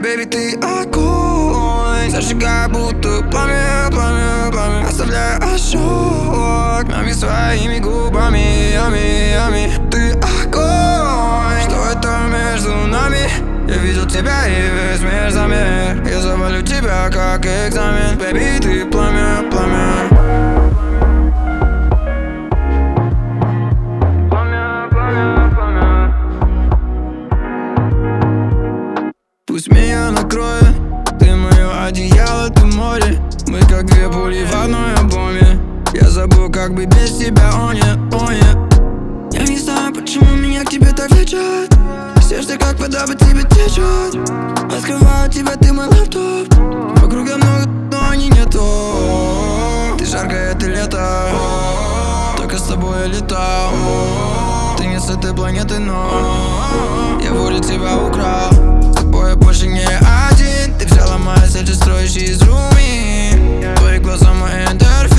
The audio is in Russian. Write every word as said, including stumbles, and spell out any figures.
Бэйби, ты огонь. Зажигай, будто пламя, пламя, пламя. Оставляя ожог нами своими губами, ями, ями. Ты огонь. Что это между нами? Я видел тебя и весь мир замер. Я завалю тебя как экзамен. Бэйби, ты пламя, пламя. Пусть меня накроет, ты мое одеяло, ты море. Мы как две пули в одной обойме. Я забыл, как бы без тебя, о нет, о нет. Я не знаю, почему меня к тебе так влечет. Сердце как вода по тебе течет. Открываю тебя, ты мой лаптоп. Вокруг я много, но они не то. Ты жаркое, ты лето. Только с тобой я летал. Ты не с этой планеты, но я волю тебя украл. Я больше не один. Ты взяла мои сети, строишь из руми. Твои глаза мой эндорфин.